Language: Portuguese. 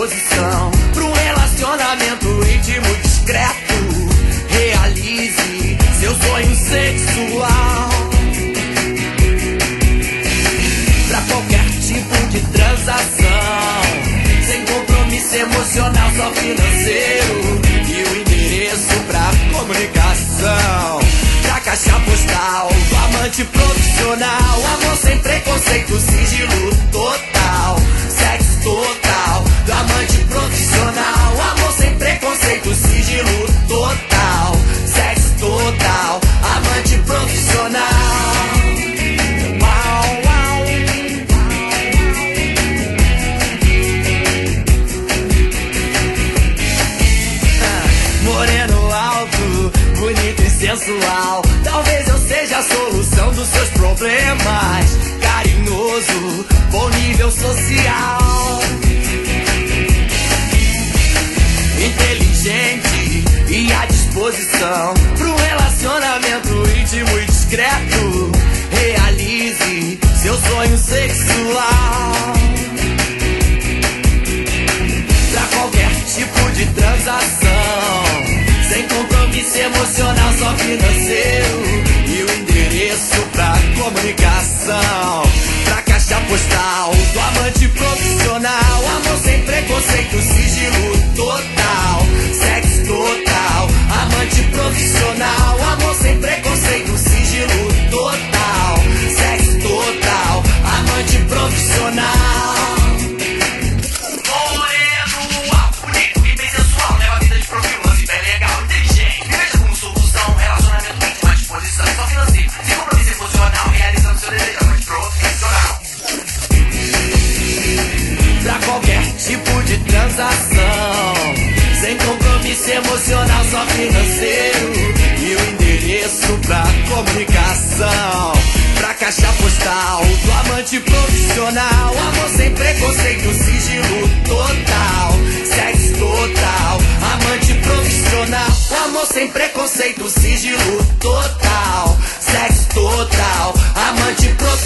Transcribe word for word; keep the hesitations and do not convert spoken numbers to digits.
disposição pra um relacionamento íntimo e discreto. Realize seu sonho sexual. Pra qualquer tipo de transação, sem compromisso emocional, só financeiro. E o endereço pra comunicação, pra caixa postal do amante profissional. Amor sem preconceito, sigilo total, sexo total do amante profissional. Amor sem preconceito, sigilo total, sexo total, amante profissional. Moreno alto, bonito e sensual, talvez eu seja a solução dos seus problemas. Carinhoso, bom nível social, inteligente e à disposição pra um relacionamento íntimo e discreto. Realize seu sonho sexual. Pra qualquer tipo de transação, sem compromisso emocional, só financeiro. E o endereço pra comunicação, pra caixa postal do amante profissional. Amor sem preconceito, sigilo total, sexo total, amante profissional. Amor sem preconceito, sigilo total, sexo total, amante profissional. Pra qualquer tipo de transação, sem compromisso emocional, só financeiro. E o endereço pra comunicação, pra caixa postal do amante profissional. Amor sem preconceito, sigilo total, sexo total, amante profissional. Amor sem preconceito, sigilo total, sexo total, amante profissional.